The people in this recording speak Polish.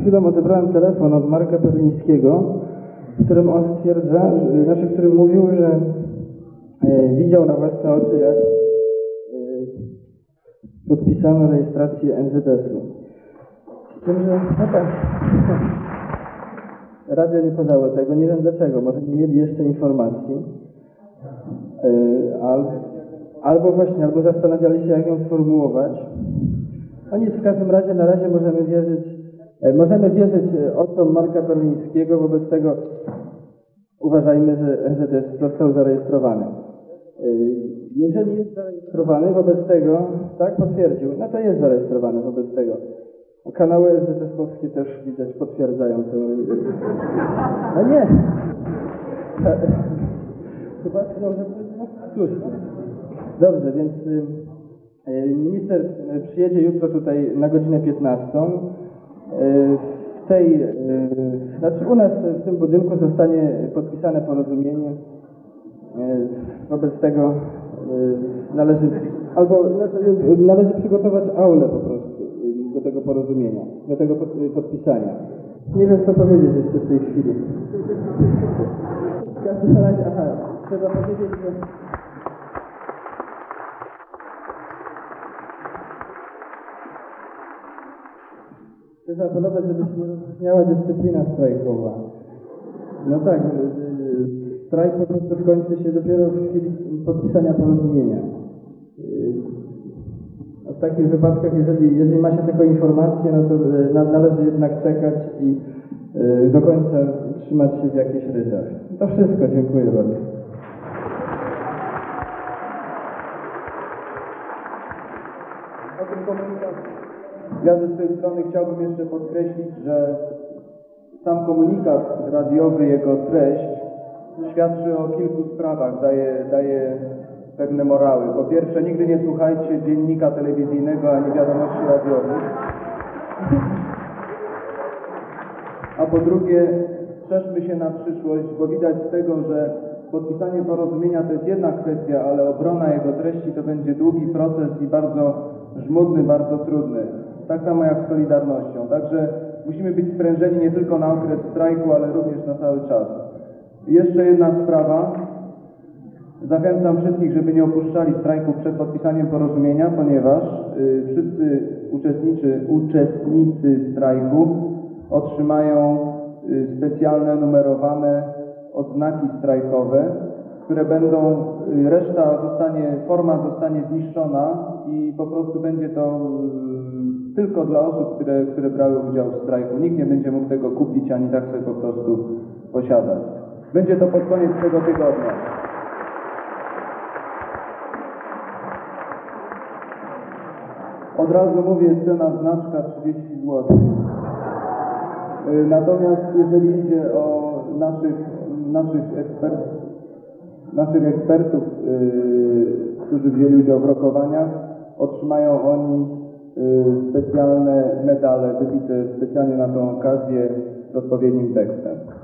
chwilą odebrałem telefon od Marka Perlińskiego, w którym on stwierdza, w którym mówił, że widział na własne oczy, jak podpisano rejestrację NZS-u. Z tym, że radio nie podało tego, nie wiem dlaczego, może nie mieli jeszcze informacji, albo zastanawiali się, jak ją sformułować. No nic, w każdym razie na razie możemy wierzyć oczom Marka Perlińskiego, wobec tego uważajmy, że NZS został zarejestrowany. Jeżeli jest zarejestrowany, wobec tego, tak potwierdził, no to jest zarejestrowany wobec tego. Kanały NZS-owskie też widać potwierdzają to. No nie! Chyba dobrze, słusznie. Dobrze, więc minister przyjedzie jutro tutaj na godzinę 15. U nas w tym budynku zostanie podpisane porozumienie. Wobec tego należy przygotować aulę po prostu do tego porozumienia, do tego podpisania. Nie wiem, co powiedzieć jeszcze w tej chwili. W każdym razie, trzeba powiedzieć, że chcę zaapelować, żeby się nie rozróżniała dyscyplina strajkowa. No tak, strajk po prostu skończy się dopiero w chwili podpisania porozumienia. W takich wypadkach, jeżeli ma się tylko informacje, no to należy jednak czekać i do końca trzymać się w jakichś ryzach. To wszystko, dziękuję bardzo. O tym komunikacie. Ja ze swojej strony chciałbym jeszcze podkreślić, że sam komunikat radiowy, jego treść świadczy o kilku sprawach, daje pewne morały. Po pierwsze, nigdy nie słuchajcie dziennika telewizyjnego ani wiadomości radiowych. A po drugie, strzeżmy się na przyszłość, bo widać z tego, że podpisanie porozumienia to jest jedna kwestia, ale obrona jego treści to będzie długi proces i bardzo żmudny, bardzo trudny. Tak samo jak z Solidarnością. Także musimy być sprężeni nie tylko na okres strajku, ale również na cały czas. Jeszcze jedna sprawa. Zachęcam wszystkich, żeby nie opuszczali strajku przed podpisaniem porozumienia, ponieważ wszyscy uczestnicy strajku otrzymają specjalne, numerowane odznaki strajkowe, które będą, forma zostanie zniszczona i po prostu będzie to tylko dla osób, które brały udział w strajku. Nikt nie będzie mógł tego kupić, ani tak sobie po prostu posiadać. Będzie to pod koniec tego tygodnia. Od razu mówię, cena znaczka 30 zł. Natomiast jeżeli idzie o naszych ekspertów, którzy wzięli udział w rokowaniach, otrzymają oni specjalne medale wybite specjalnie na tę okazję z odpowiednim tekstem.